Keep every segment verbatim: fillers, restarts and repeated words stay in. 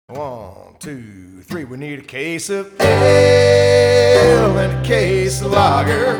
One, two, three, we need a case of ale and a case of lager.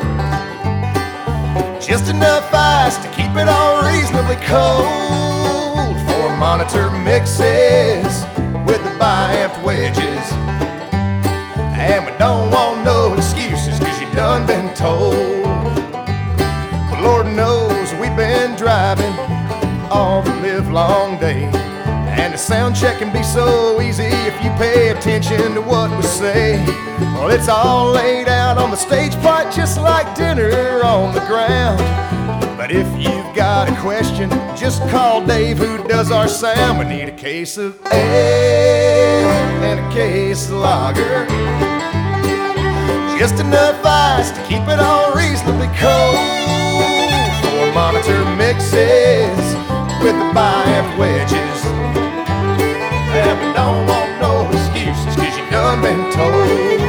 Just enough ice to keep it all reasonably cold. Four monitor mixes with the bi-amped wedges. And we don't want no excuses, cause you done been told. But Lord knows we've been driving all the live long day. And the sound check can be so easy if you pay attention to what we say. Well, it's all laid out on the stage part just like dinner on the ground. But if you've got a question, just call Dave who does our sound. We need a case of ale and a case of lager. Just enough ice to keep it all reasonably cold. Four monitor mixes with the bi-amped wedges. And we don't want no excuses, cause you done been told.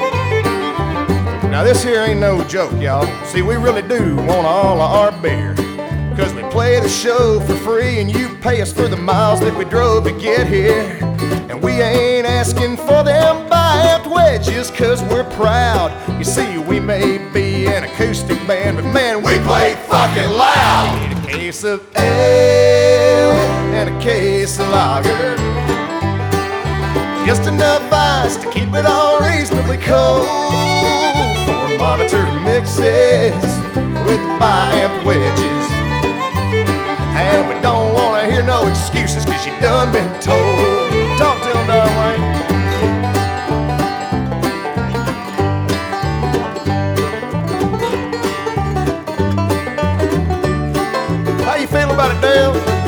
Now this here ain't no joke, y'all. See, we really do want all of our beer, cause we play the show for free and you pay us for the miles that we drove to get here. And we ain't asking for them bi-amped wedges, cause we're proud. You see, we may be an acoustic band, but man, we play fucking loud. We need a case of ale and a case of lager. Just enough ice to keep it all reasonably cold. Four monitor mixes with bi-amped wedges. And we don't want to hear no excuses, cause you done been told. Talk to him, Don Wayne. How you feel about it, Dale?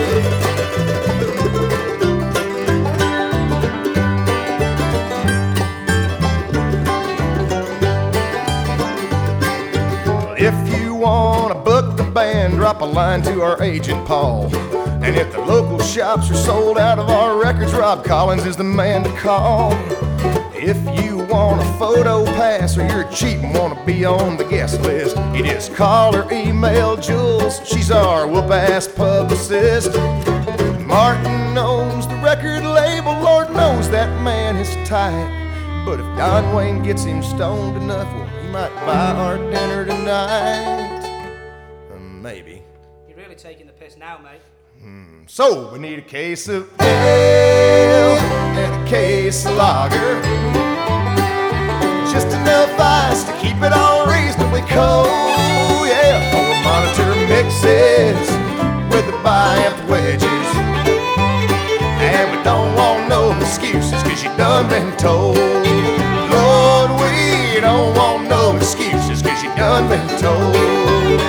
If you want to book the band, drop a line to our agent, Paul. And if the local shops are sold out of our records, Rob Collins is the man to call. If you want a photo pass or you're cheap and want to be on the guest list, you just call or email Jules. She's our whoop-ass publicist. Martin owns the record label. Lord knows that man is tight. But if Don Wayne gets him stoned enough, well, he might buy our dinner tonight. Uh, maybe. You're really taking the piss now, mate. Hmm. So we need a case of ale and a case of lager. Just enough ice to keep it all reasonably cold. Yeah, four monitor mixes with the bi-amped wedges. And we don't want no excuses, cause you done been told. Lord, we don't want no excuses, cause you done been told.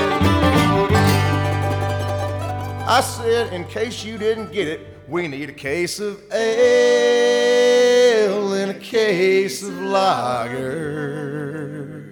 I said, in case you didn't get it, we need a case of ale and a case of lager.